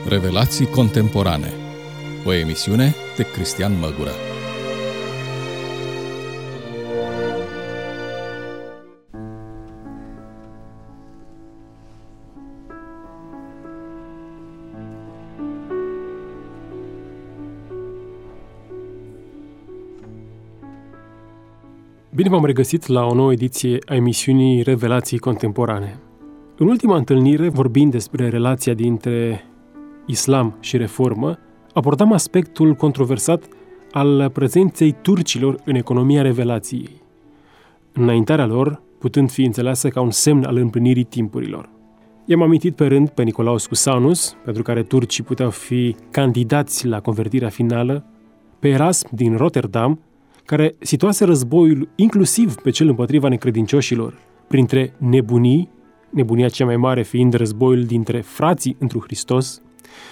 Revelații contemporane. O emisiune de Cristian Măgură. Bine v-am regăsit la o nouă ediție a emisiunii Revelații contemporane. În ultima întâlnire, vorbind despre relația dintre islam și reformă, abordam aspectul controversat al prezenței turcilor în economia revelației, înaintarea lor putând fi înțeleasă ca un semn al împlinirii timpurilor. I-am amintit pe rând pe Nicolaus Cusanus, pentru care turcii puteau fi candidați la convertirea finală, pe Erasm din Rotterdam, care situase războiul inclusiv pe cel împotriva necredincioșilor, printre nebunii, nebunia cea mai mare fiind războiul dintre frații întru Hristos.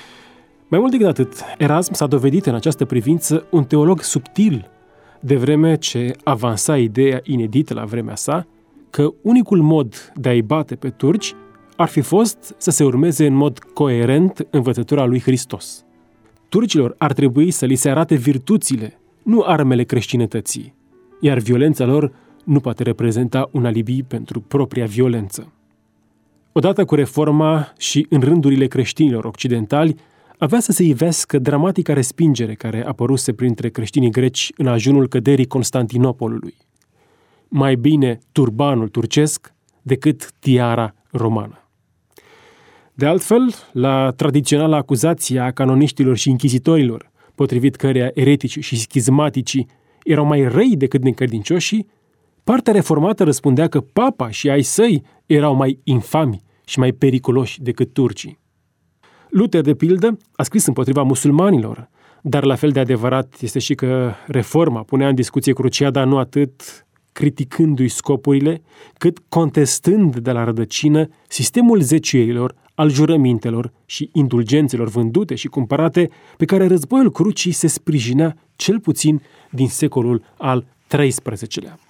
Mai mult decât atât, Erasm s-a dovedit în această privință un teolog subtil, de vreme ce avansa ideea inedită la vremea sa, că unicul mod de a-i bate pe turci ar fi fost să se urmeze în mod coerent învățătura lui Hristos. Turcilor ar trebui să li se arate virtuțile, nu armele creștinătății, iar violența lor nu poate reprezenta un alibi pentru propria violență. Odată cu reforma și în rândurile creștinilor occidentali, avea să se ivească dramatica respingere care apăruse printre creștinii greci în ajunul căderii Constantinopolului. Mai bine turbanul turcesc decât tiara romană. De altfel, la tradiționala acuzație a canoniștilor și închizitorilor, potrivit căreia ereticii și schizmaticii erau mai răi decât necredincioșii, partea reformată răspundea că papa și ai săi erau mai infami și mai periculoși decât turcii. Luther, de pildă, a scris împotriva musulmanilor, dar la fel de adevărat este și că reforma punea în discuție cruciada nu atât criticându-i scopurile, cât contestând de la rădăcină sistemul zecierilor, al jurămintelor și indulgențelor vândute și cumpărate pe care războiul crucii se sprijinea cel puțin din secolul al XIII-lea.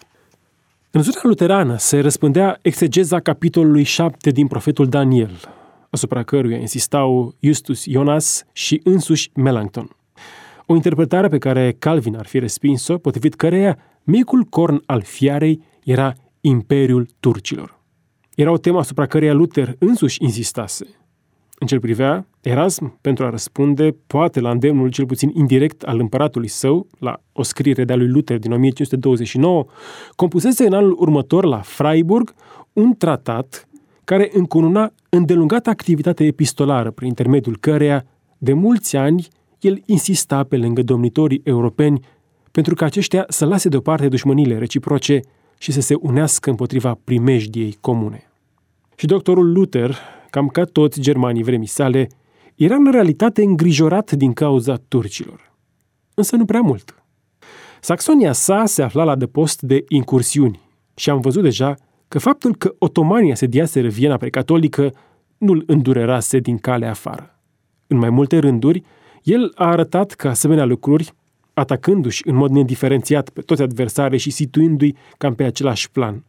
În zona luterană se răspândea exegeza capitolului 7 din profetul Daniel, asupra căruia insistau Justus Jonas și însuși Melanchthon. O interpretare pe care Calvin ar fi respins-o, potrivit căreia micul corn al fiarei era Imperiul Turcilor. Era o temă asupra căreia Luther însuși insistase. În ce privea, Erasm, pentru a răspunde, poate la îndemnul cel puțin indirect al împăratului său, la o scriere de-a lui Luther din 1529, compusese în anul următor la Freiburg un tratat care încununa îndelungată activitate epistolară, prin intermediul căreia, de mulți ani, el insista pe lângă domnitorii europeni pentru ca aceștia să lase deoparte dușmăniile reciproce și să se unească împotriva primejdiei comune. Și doctorul Luther, cam ca toți germanii vremii sale, era în realitate îngrijorat din cauza turcilor. Însă nu prea mult. Saxonia sa se afla la adăpost de incursiuni și am văzut deja că faptul că otomanii asediaseră Viena precatolică nu-l îndurerase din calea afară. În mai multe rânduri, el a arătat că asemenea lucruri, atacându-și în mod nediferențiat pe toți adversarii și situându-i cam pe același plan.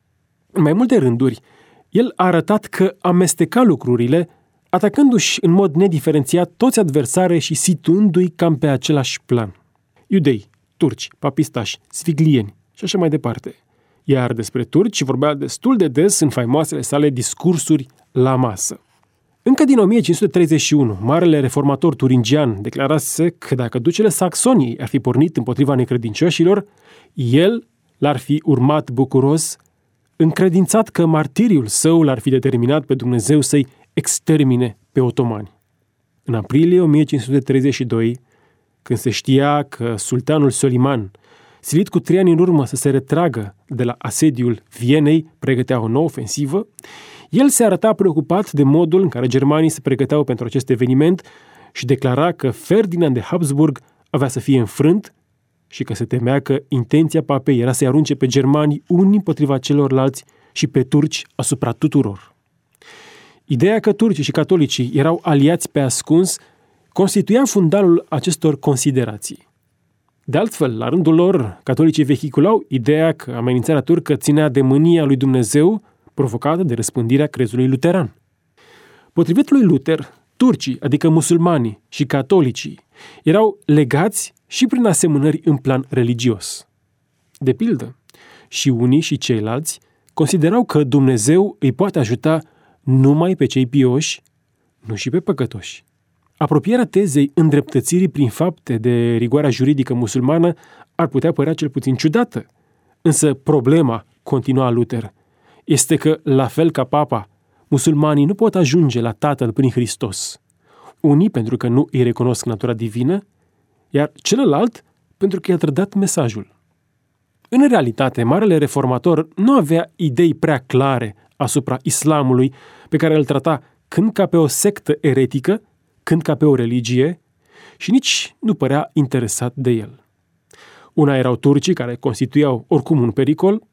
În mai multe rânduri, el a arătat că amesteca lucrurile, atacându-și în mod nediferențiat toți adversarii și situându-i cam pe același plan. Iudei, turci, papistași, sfiglieni și așa mai departe. Iar despre turci vorbea destul de des în faimoasele sale discursuri la masă. Încă din 1531, marele reformator turingian declarase că dacă ducele Saxoniei ar fi pornit împotriva necredincioșilor, el l-ar fi urmat bucuros, încredințat că martiriul său l-ar fi determinat pe Dumnezeu să-i extermine pe otomani. În aprilie 1532, când se știa că sultanul Soliman, silit cu 3 ani în urmă să se retragă de la asediul Vienei, pregătea o nouă ofensivă, el se arăta preocupat de modul în care germanii se pregăteau pentru acest eveniment și declara că Ferdinand de Habsburg avea să fie înfrânt și că se temea că intenția papei era să-i arunce pe germani unii împotriva celorlalți și pe turci asupra tuturor. Ideea că turcii și catolicii erau aliați pe ascuns constituia fundalul acestor considerații. De altfel, la rândul lor, catolicii vehiculau ideea că amenințarea turcă ținea de mânia lui Dumnezeu provocată de răspândirea crezului luteran. Potrivit lui Luther, turcii, adică musulmanii și catolicii, erau legați și prin asemănări în plan religios. De pildă, și unii și ceilalți considerau că Dumnezeu îi poate ajuta numai pe cei pioși, nu și pe păcătoși. Apropierea tezei îndreptățirii prin fapte de rigoarea juridică musulmană ar putea părea cel puțin ciudată. Însă problema, continua Luther, este că, la fel ca papa, musulmanii nu pot ajunge la Tatăl prin Hristos. Unii pentru că nu îi recunosc natura divină, iar celălalt pentru că i-a trădat mesajul. În realitate, marele reformator nu avea idei prea clare asupra islamului, pe care îl trata când ca pe o sectă eretică, când ca pe o religie, și nici nu părea interesat de el. Una erau turcii, care constituiau oricum un pericol,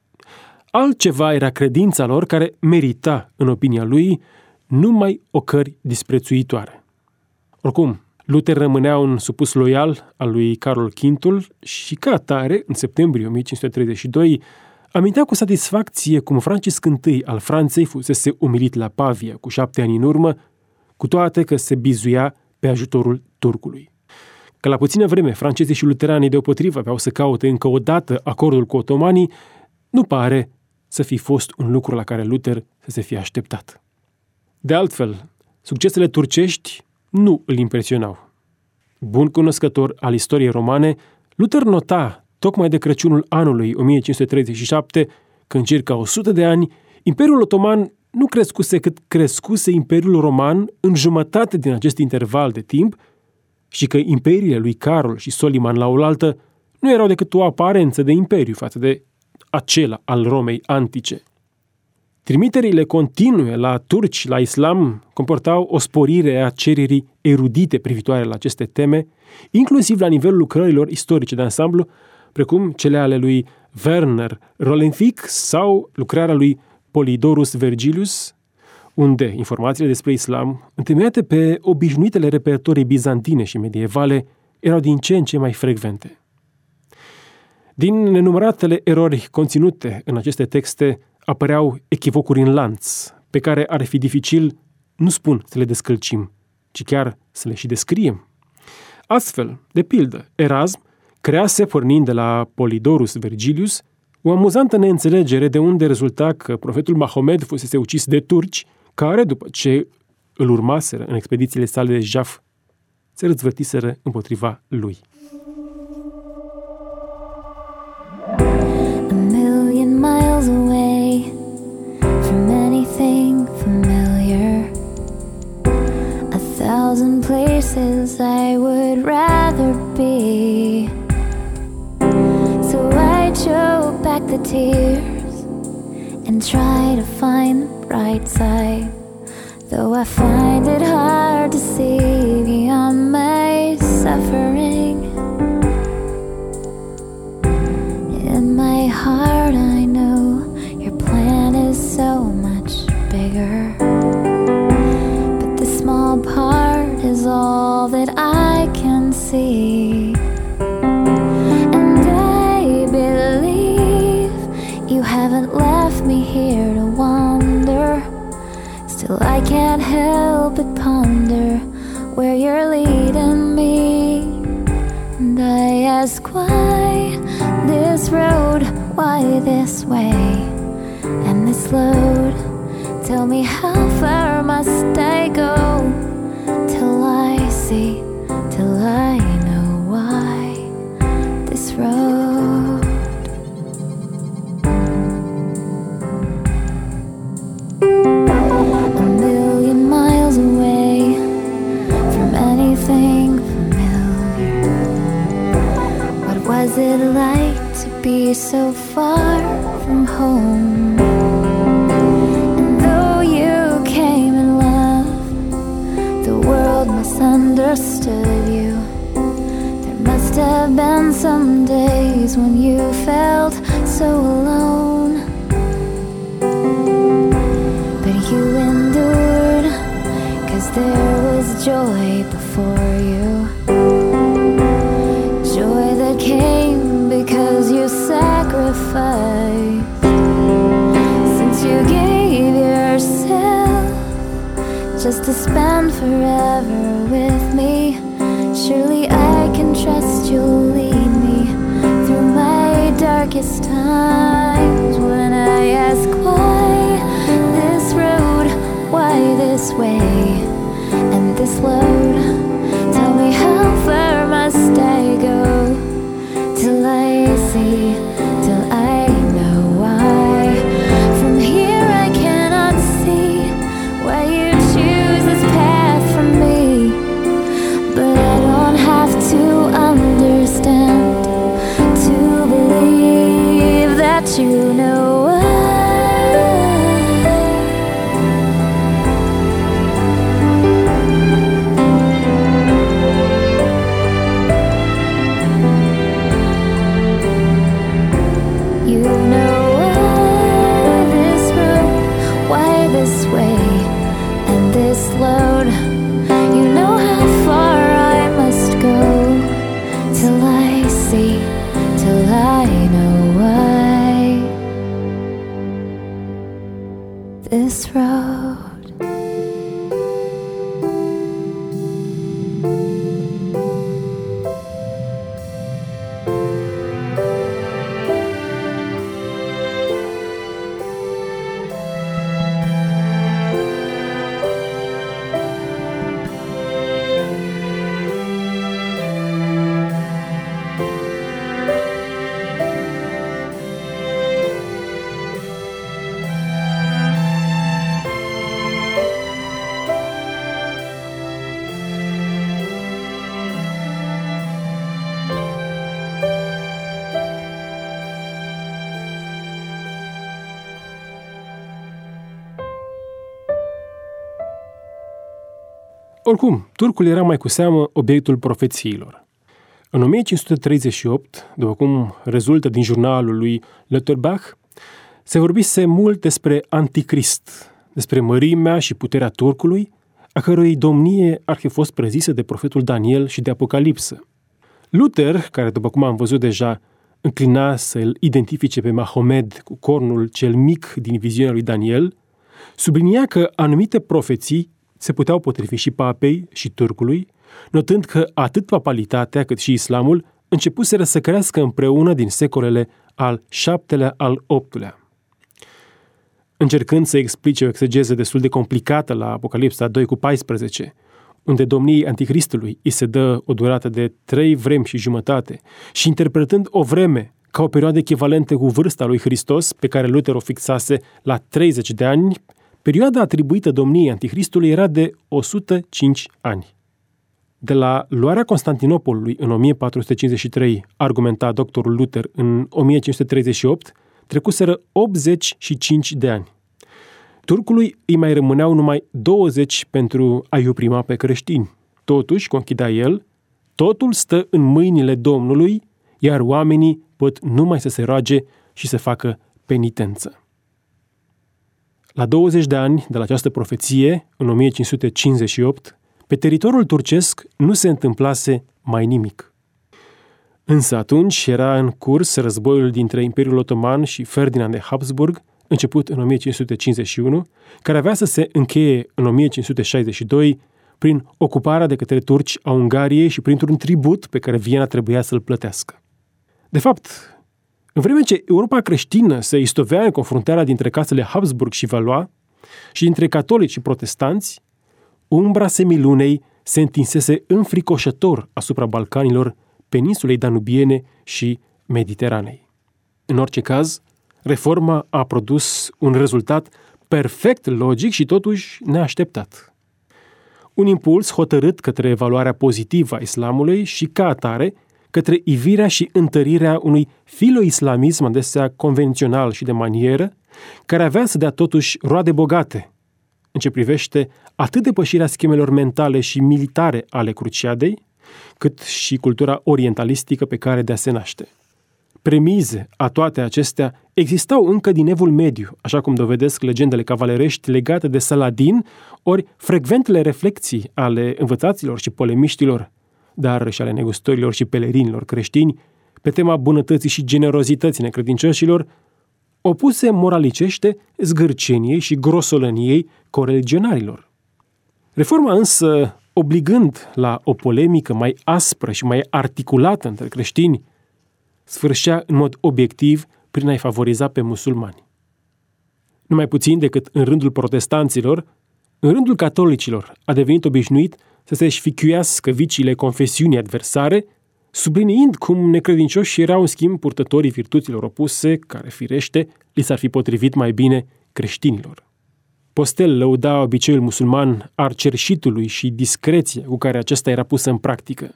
altceva era credința lor, care merita, în opinia lui, numai ocări disprețuitoare. Oricum, Luther rămânea un supus loial al lui Carol V și, ca atare, în septembrie 1532, amintea cu satisfacție cum Francisc I al Franței fusese umilit la Pavia cu 7 ani în urmă, cu toate că se bizuia pe ajutorul turcului. Că la puțină vreme francezii și luteranii deopotrivă aveau să caute încă o dată acordul cu otomanii, nu pare să fi fost un lucru la care Luther să se fie așteptat. De altfel, succesele turcești nu îl impresionau. Bun cunoscător al istoriei romane, Luther nota, tocmai de Crăciunul anului 1537, că în circa 100 de ani, Imperiul Otoman nu crescuse cât crescuse Imperiul Roman în jumătate din acest interval de timp și că imperiile lui Carol și Soliman la oaltă nu erau decât o aparență de imperiu față de acela al Romei antice. Trimiterile continue la turci, la islam, comportau o sporire a cererii erudite privitoare la aceste teme, inclusiv la nivelul lucrărilor istorice de ansamblu, precum cele ale lui Werner Rolenfic sau lucrarea lui Polydorus Vergilius, unde informațiile despre islam, întemeiate pe obișnuitele repertorii bizantine și medievale, erau din ce în ce mai frecvente. Din nenumăratele erori conținute în aceste texte, apăreau echivocuri în lanț, pe care ar fi dificil, nu spun să le descălcim, ci chiar să le și descriem. Astfel, de pildă, Erasm crease, pornind de la Polydorus Vergilius, o amuzantă neînțelegere de unde rezulta că profetul Mahomed fusese ucis de turci, care, după ce îl urmaseră în expedițiile sale de jaf, se răzvrătiseră împotriva lui. A million miles away from anything familiar, a thousand places I would rather be. So I choke back the tears and try to find the bright side, though I find it hard to see beyond my suffering. In my heart I know your plan is so much bigger, but this small part is all that I can see. And I believe you haven't left me here to wander. Still I can't help but ponder where you're leading me. And I ask, why this road, why this way, and this load? Tell me, how far must I go till I see, till I know why this road? A million miles away from anything familiar. What was it like to be so far from home? And though you came in love, the world misunderstood you. There must have been some days when you felt so alone, but you endured, 'cause there was joy before you. Joy that came because you sacrificed. Since you gave yourself just to to spend forever with me. Surely I can trust you'll lead me through my darkest times. When I ask why this road, why this way and this load, tell me how far must I go till I see, till I know why. From here I cannot see why you choose this path for me, but I don't have to understand to believe that you know why. You know why this road, why this way and this load. You know how far I must go till I see, till I know why. This road. Oricum, turcul era mai cu seamă obiectul profețiilor. În 1538, după cum rezultă din jurnalul lui Lauterbach, se vorbise mult despre Anticrist, despre mărimea și puterea turcului, a cărui domnie ar fi fost prezisă de profetul Daniel și de Apocalipsă. Luther, care, după cum am văzut deja, înclina să îl identifice pe Mahomed cu cornul cel mic din viziunea lui Daniel, sublinia că anumite profeții se puteau potrivi și papei și turcului, notând că atât papalitatea cât și islamul începuseră să crească împreună din secolele al VII-lea al VIII-lea. Încercând să explice o exegeză destul de complicată la Apocalipsa 2:14, unde domniei Anticristului îi se dă o durată de 3 vremi și jumătate, și interpretând o vreme ca o perioadă echivalentă cu vârsta lui Hristos, pe care Luther o fixase la 30 de ani, perioada atribuită domniei Anticristului era de 105 ani. De la luarea Constantinopolului în 1453, argumenta doctorul Luther în 1538, trecuseră 85 de ani. Turcului îi mai rămâneau numai 20 pentru a-i oprima pe creștini. Totuși, conchidea el, totul stă în mâinile Domnului, iar oamenii pot numai să se roage și să facă penitență. La 20 de ani de la această profeție, în 1558, pe teritoriul turcesc nu se întâmplase mai nimic. Însă atunci era în curs războiul dintre Imperiul Otoman și Ferdinand de Habsburg, început în 1551, care avea să se încheie în 1562 prin ocuparea de către turci a Ungariei și printr-un tribut pe care Viena trebuia să-l plătească. De fapt, în vreme ce Europa creștină se istovea în confruntarea dintre casele Habsburg și Valois și dintre catolici și protestanți, umbra semilunei se întinsese înfricoșător asupra Balcanilor, peninsulei danubiene și Mediteranei. În orice caz, reforma a produs un rezultat perfect logic și totuși neașteptat. Un impuls hotărât către evaluarea pozitivă a islamului și, ca atare, către ivirea și întărirea unui filo-islamism adesea convențional și de manieră, care avea să dea totuși roade bogate, în ce privește atât depășirea schemelor mentale și militare ale cruciadei, cât și cultura orientalistică pe care de-a se naște. Premize a toate acestea existau încă din Evul Mediu, așa cum dovedesc legendele cavalerești legate de Saladin, ori frecventele reflexii ale învățaților și polemiștilor, dar și ale negustorilor și pelerinilor creștini, pe tema bunătății și generozității necredincioșilor, opuse moralicește zgârceniei și grosolăniei coreligionarilor. Reforma însă, obligând la o polemică mai aspră și mai articulată între creștini, sfârșea în mod obiectiv prin a-i favoriza pe musulmani. Nu mai puțin decât în rândul protestanților, în rândul catolicilor a devenit obișnuit să se șficuiască viciile confesiunii adversare, subliniind cum necredincioși erau în schimb purtătorii virtuților opuse, care firește li s-ar fi potrivit mai bine creștinilor. Postel lăuda obiceiul musulman al cerșitului și discreția cu care acesta era pusă în practică.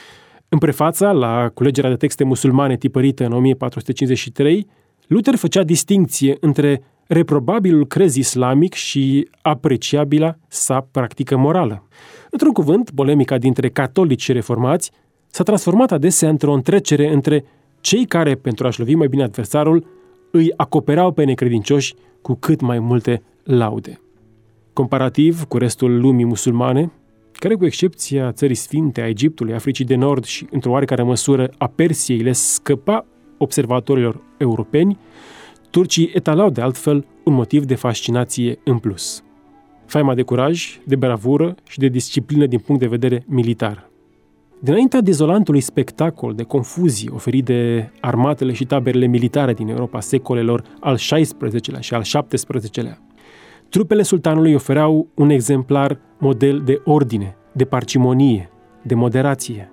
În prefața, la culegerea de texte musulmane tipărită în 1453, Luther făcea distincție între reprobabilul crez islamic și apreciabila sa practică morală. Într-un cuvânt, polemica dintre catolici și reformați s-a transformat adesea într-o întrecere între cei care, pentru a-și lovi mai bine adversarul, îi acoperau pe necredincioși cu cât mai multe laude. Comparativ cu restul lumii musulmane, care cu excepția țării sfinte, a Egiptului, Africii de Nord și, într-o oarecare măsură, a Persiei, le scăpa observatorilor europeni, turcii etalau de altfel un motiv de fascinație în plus. Faima de curaj, de bravură și de disciplină din punct de vedere militar. Dinaintea dezolantului spectacol de confuzie oferit de armatele și taberele militare din Europa secolelor al XVI-lea și al XVII-lea, trupele sultanului ofereau un exemplar model de ordine, de parcimonie, de moderație.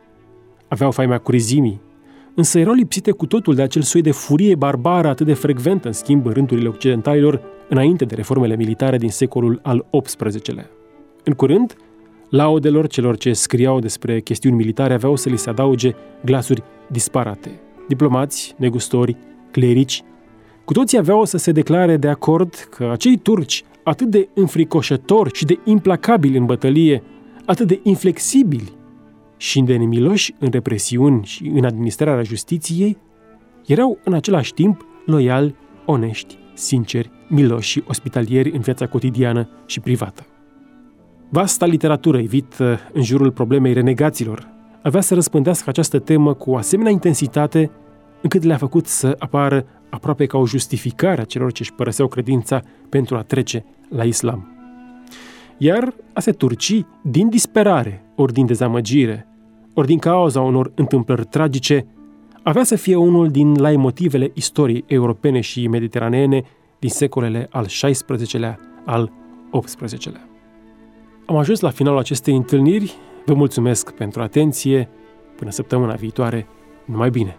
Aveau faima curizimii, însă erau lipsite cu totul de acel soi de furie barbară atât de frecventă în schimb în rândurile occidentalilor înainte de reformele militare din secolul al XVIII-lea. În curând, laudelor celor ce scriau despre chestiuni militare aveau să li se adauge glasuri disparate. Diplomați, negustori, clerici, cu toții aveau să se declare de acord că acei turci, atât de înfricoșători și de implacabili în bătălie, atât de inflexibili și de nemiloși în represiuni și în administrarea justiției, erau în același timp loiali, onești, sinceri, miloși și ospitalieri în viața cotidiană și privată. Vasta literatură evită în jurul problemei renegaților avea să răspândească această temă cu o asemenea intensitate încât le-a făcut să apară aproape ca o justificare a celor ce își părăseau credința pentru a trece la islam. Iar astea turcii, din disperare, ori din dezamăgire, ori din cauza unor întâmplări tragice, avea să fie unul din laimotivele istoriei europene și mediteraneene din secolele al XVI-lea, al XVIII-lea. Am ajuns la finalul acestei întâlniri. Vă mulțumesc pentru atenție. Până săptămâna viitoare, numai bine!